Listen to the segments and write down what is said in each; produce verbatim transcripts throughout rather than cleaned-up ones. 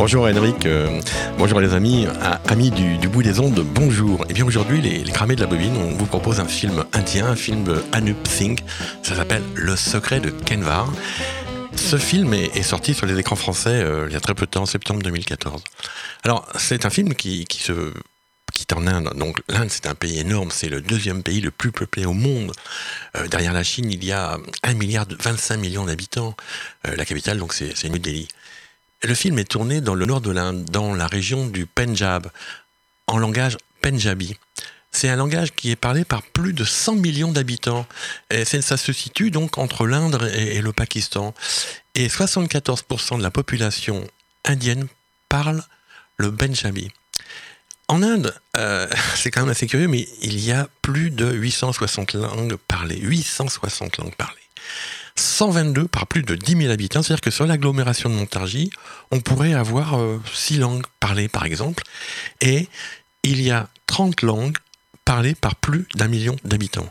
Bonjour Henrik, euh, bonjour les amis, ah, amis du, du bout des ondes, bonjour. Et bien aujourd'hui, les, les cramés de la bobine, on vous propose un film indien, un film de Anup Singh, ça s'appelle Le secret de Kanvar. Ce film est, est sorti sur les écrans français euh, il y a très peu de temps, en septembre deux mille quatorze. Alors, c'est un film qui, qui se... qui est en Inde. Donc l'Inde, c'est un pays énorme, c'est le deuxième pays le plus peuplé au monde. Euh, derrière la Chine, il y a un milliard vingt-cinq millions d'habitants. Euh, la capitale, donc, c'est, c'est New Delhi. Le film est tourné dans le nord de l'Inde, dans la région du Pendjab, en langage pendjabi. C'est un langage qui est parlé par plus de cent millions d'habitants. Et c'est, ça se situe donc entre l'Inde et, et le Pakistan. Et soixante-quatorze pour cent de la population indienne parle le pendjabi. En Inde, euh, c'est quand même assez curieux, mais il y a plus de huit cent soixante langues parlées. huit cent soixante langues parlées. cent vingt-deux par plus de dix mille habitants. C'est-à-dire que sur l'agglomération de Montargis, on pourrait avoir euh, six langues parlées, par exemple. Et il y a trente langues parlées par plus d'un million d'habitants.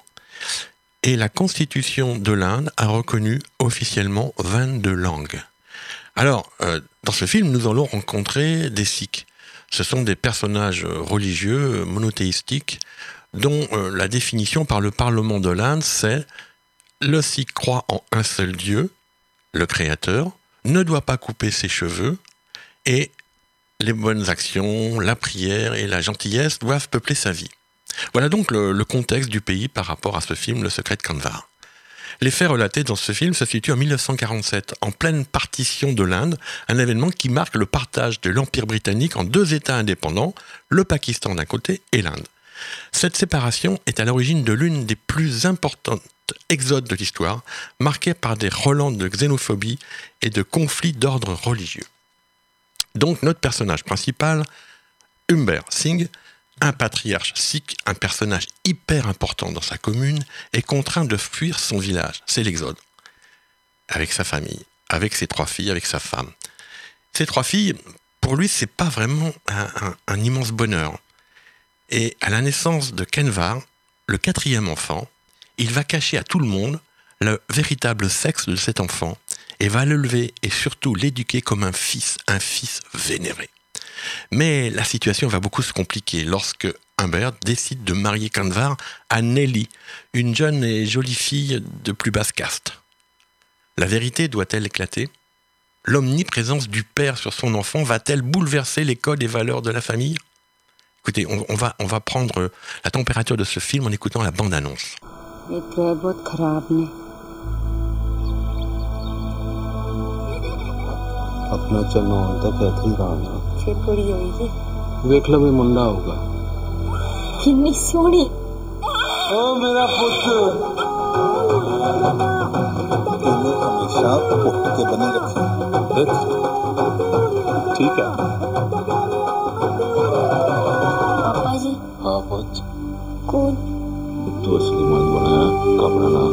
Et la Constitution de l'Inde a reconnu officiellement vingt-deux langues. Alors, euh, dans ce film, nous allons rencontrer des Sikhs. Ce sont des personnages religieux monothéistiques dont euh, la définition par le Parlement de l'Inde, c'est le Sikh croit en un seul Dieu, le Créateur, ne doit pas couper ses cheveux et les bonnes actions, la prière et la gentillesse doivent peupler sa vie. Voilà donc le, le contexte du pays par rapport à ce film, Le secret de Kanvar. Les faits relatés dans ce film se situent en dix-neuf cent quarante-sept, en pleine partition de l'Inde, un événement qui marque le partage de l'Empire britannique en deux États indépendants, le Pakistan d'un côté et l'Inde. Cette séparation est à l'origine de l'une des plus importantes exodes de l'histoire, marquée par des relents de xénophobie et de conflits d'ordre religieux. Donc notre personnage principal, Umber Singh, un patriarche sikh, un personnage hyper important dans sa commune, est contraint de fuir son village. C'est l'exode. Avec sa famille, avec ses trois filles, avec sa femme. Ces trois filles, pour lui, c'est pas vraiment un, un, un immense bonheur. Et à la naissance de Kanvar, le quatrième enfant, il va cacher à tout le monde le véritable sexe de cet enfant et va l'élever et surtout l'éduquer comme un fils, un fils vénéré. Mais la situation va beaucoup se compliquer lorsque Humbert décide de marier Kanvar à Nelly, une jeune et jolie fille de plus basse caste. La vérité doit-elle éclater ? L'omniprésence du père sur son enfant va-t-elle bouleverser les codes et valeurs de la famille ? Écoutez, on, on, va, on va prendre la température de ce film en écoutant la bande-annonce. अपना चलना होता कैथी राम से बड़ी होई जी देख लो भी मुंडा होगा कितनी सोहनी ओ मेरा पुत्र तुम्हें हमेशा पुत्र के बने रखे ठीक है पापा जी हाँ बच कौन तो असली मन बनाया कपड़ा ना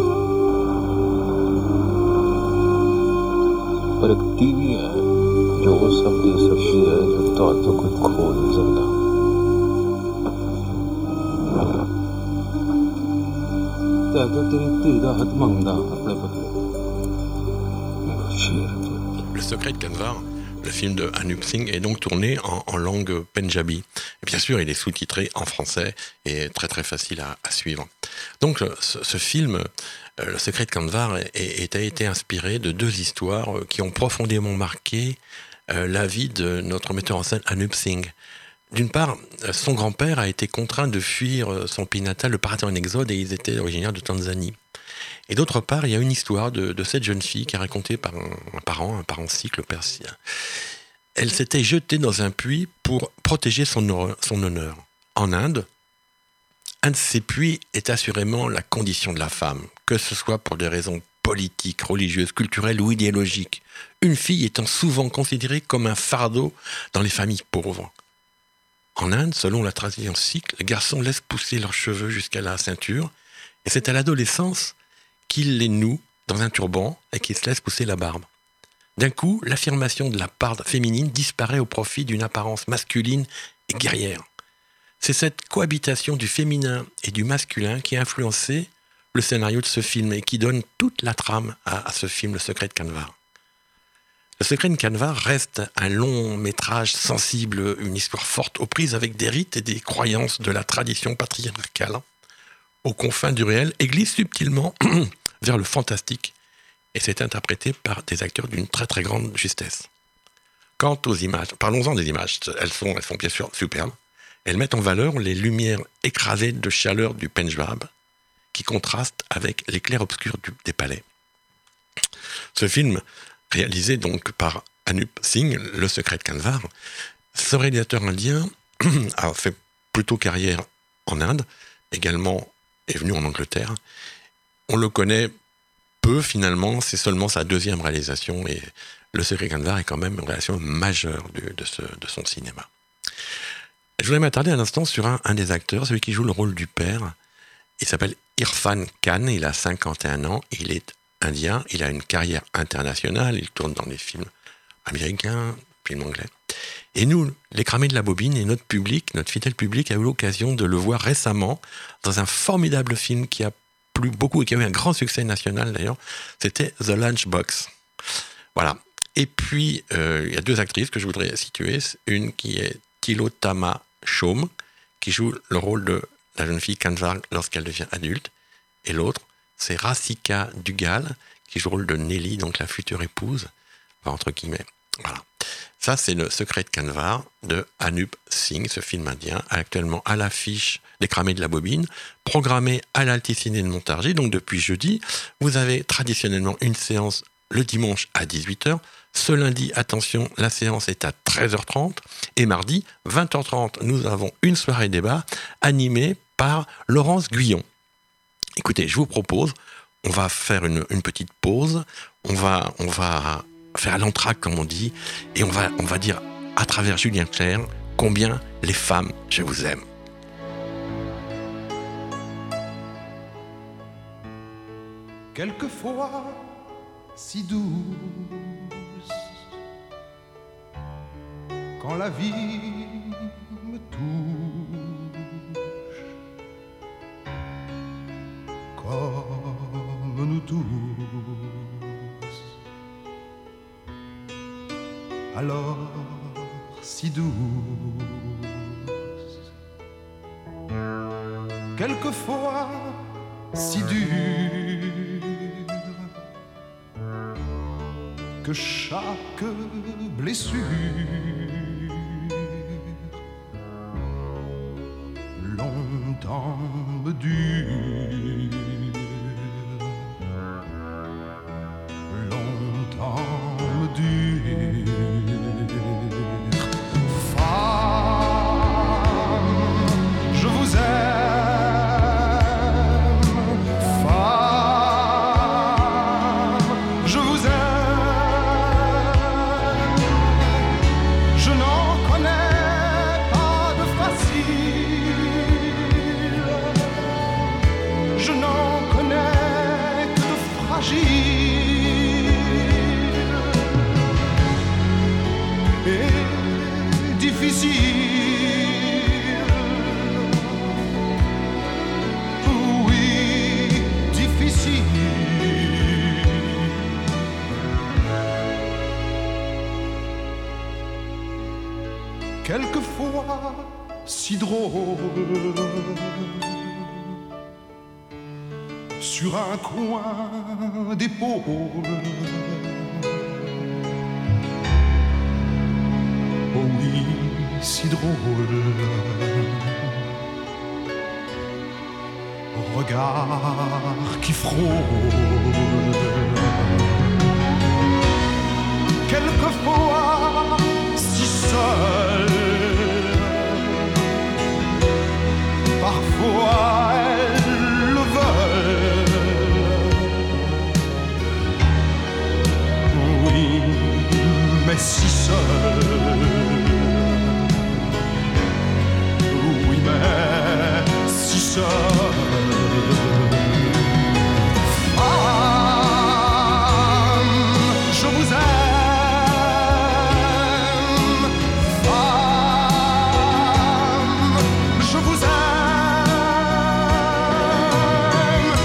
पर एक टीवी है जो वो सब दे सकती है जो तो तो कोई खो नहीं सकता तो तेरी धी दा हथ मंगदा अपने बदले Le secret de Kanvar, le film de Anup Singh, est donc tourné en, en langue pendjabi. Et bien sûr, il est sous-titré en français et très très facile à, à suivre. Donc ce, ce film, euh, Le secret de Kanvar, a été inspiré de deux histoires qui ont profondément marqué euh, la vie de notre metteur en scène Anup Singh. D'une part, son grand-père a été contraint de fuir son pays natal, de partir en exode, et ils étaient originaires de Tanzanie. Et d'autre part, il y a une histoire de, de cette jeune fille qui est racontée par un, un parent, un parent sikh, le père sien. Elle s'était jetée dans un puits pour protéger son, son honneur. En Inde, un de ces puits est assurément la condition de la femme, que ce soit pour des raisons politiques, religieuses, culturelles ou idéologiques. Une fille étant souvent considérée comme un fardeau dans les familles pauvres. En Inde, selon la tradition sikh, les garçons laissent pousser leurs cheveux jusqu'à la ceinture, et c'est à l'adolescence qu'ils les nouent dans un turban et qu'ils se laissent pousser la barbe. D'un coup, l'affirmation de la part féminine disparaît au profit d'une apparence masculine et guerrière. C'est cette cohabitation du féminin et du masculin qui a influencé le scénario de ce film et qui donne toute la trame à, à ce film, Le secret de Kanvar. Le secret de Canevard reste un long métrage sensible, une histoire forte aux prises avec des rites et des croyances de la tradition patriarcale, aux confins du réel, et glisse subtilement vers le fantastique, et c'est interprété par des acteurs d'une très très grande justesse. Quant aux images, parlons-en des images, elles sont, elles sont bien sûr superbes. Elles mettent en valeur les lumières écrasées de chaleur du Pendjab, qui contrastent avec les clairs-obscurs du, des palais. Ce film, réalisé donc par Anup Singh, Le secret de Canevard, ce réalisateur indien a fait plutôt carrière en Inde, également est venu en Angleterre. On le connaît peu finalement, c'est seulement sa deuxième réalisation et Le secret de Canevard est quand même une réalisation majeure de, de, ce, de son cinéma. Je voudrais m'attarder un instant sur un, un des acteurs, celui qui joue le rôle du père. Il s'appelle Irfan Khan, il a cinquante et un ans, il est indien, il a une carrière internationale, il tourne dans des films américains, films anglais. Et nous, les cramés de la bobine et notre public, notre fidèle public a eu l'occasion de le voir récemment dans un formidable film qui a plu beaucoup et qui a eu un grand succès national d'ailleurs, c'était The Lunchbox. Voilà. Et puis, euh, il y a deux actrices que je voudrais situer, une qui est Tilotama Shome, qui joue le rôle de la jeune fille Canevard lorsqu'elle devient adulte, et l'autre, c'est Rasika Dugal, qui joue le rôle de Nelly, donc la future épouse, enfin, entre guillemets. Voilà. Ça, c'est Le secret de Canevard de Anup Singh, ce film indien, actuellement à l'affiche des Cramés de la Bobine, programmé à l'Alticiné de Montargis. Donc depuis jeudi, vous avez traditionnellement une séance le dimanche à dix-huit heures. Ce lundi, attention, la séance est à treize heures trente. Et mardi, vingt heures trente, nous avons une soirée débat animée par Laurence Guyon. Écoutez, je vous propose, on va faire une, une petite pause, on va, on va faire l'entracte, comme on dit, et on va, on va dire à travers Julien Clerc combien les femmes, je vous aime. Quelquefois si douce, quand la vie me touche, comme nous tous, alors si douce, quelquefois si dure, que chaque blessure longtemps me dure, longtemps me dure. Femme, je vous aime. Quelquefois si drôle, sur un coin d'épaule. Oh oui, si drôle, regard qui frôle. Quelquefois si seul, parfois elles le veulent. Oui, mais si seul. Oui, mais si seul. Femme, je vous aime.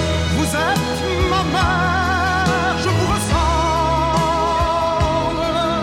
Ressemble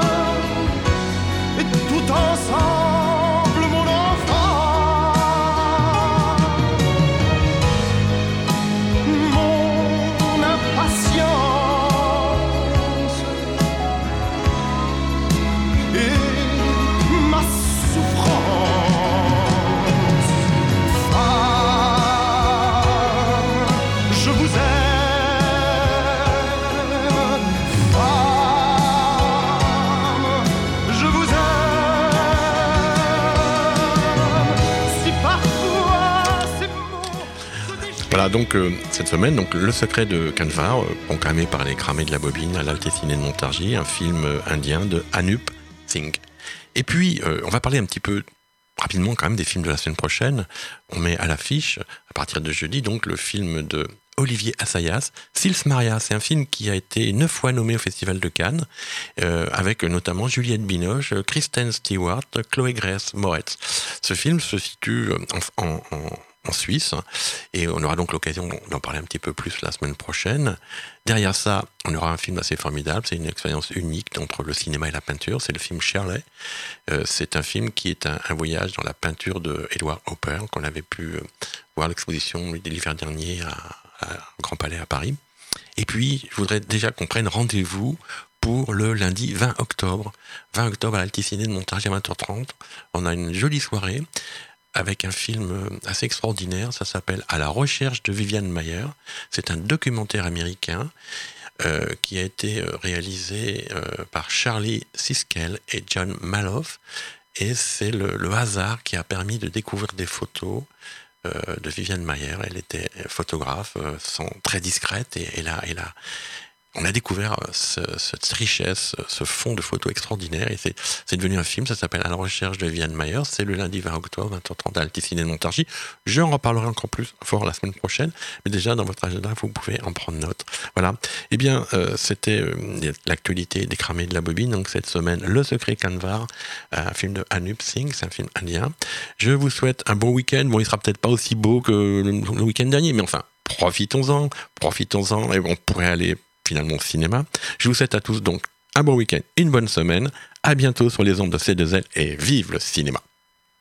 Voilà, donc euh, cette semaine, donc, Le secret de Kanvar, euh, proclamé par les cramés de la bobine à l'Altessiné de Montargis, un film euh, indien de Anup Singh. Et puis, euh, on va parler un petit peu rapidement quand même des films de la semaine prochaine. On met à l'affiche, à partir de jeudi, donc le film de Olivier Assayas, Sils Maria. C'est un film qui a été neuf fois nommé au Festival de Cannes, euh, avec notamment Juliette Binoche, Kristen Stewart, Chloé Grace Moretz. Ce film se situe en, en, en, en Suisse, et on aura donc l'occasion d'en parler un petit peu plus la semaine prochaine. Derrière ça, on aura un film assez formidable, c'est une expérience unique entre le cinéma et la peinture, c'est le film Shirley. Euh, c'est un film qui est un, un voyage dans la peinture de Edward Hopper, qu'on avait pu euh, voir à l'exposition l'hiver dernier à au Grand Palais à Paris. Et puis, je voudrais déjà qu'on prenne rendez-vous pour le lundi vingt octobre. vingt octobre à l'Altessiné de Montargis à vingt heures trente. On a une jolie soirée avec un film assez extraordinaire. Ça s'appelle « À la recherche de Viviane Maier ». C'est un documentaire américain euh, qui a été réalisé euh, par Charlie Siskel et John Maloff. Et c'est le, le hasard qui a permis de découvrir des photos de Viviane Maier. Elle était photographe, sans, très discrète, et, et là, et là, on a découvert ce, cette richesse, ce fond de photos extraordinaire, et c'est, c'est devenu un film. Ça s'appelle « À la recherche de Viviane Maier ». C'est le lundi vingt octobre, vingt heures trente à l'Altessiné de Montargis. Je en reparlerai encore plus fort la semaine prochaine, mais déjà dans votre agenda, vous pouvez en prendre note. Voilà. Eh bien, euh, c'était euh, l'actualité des cramés de la bobine. Donc cette semaine, Le secret Kanvar, un film de Anup Singh, c'est un film indien. Je vous souhaite un bon week-end. Bon, il sera peut-être pas aussi beau que le, le week-end dernier, mais enfin, profitons-en, profitons-en, et on pourrait aller finalement au cinéma. Je vous souhaite à tous donc un bon week-end, une bonne semaine. À bientôt sur les ondes de C deux L et vive le cinéma.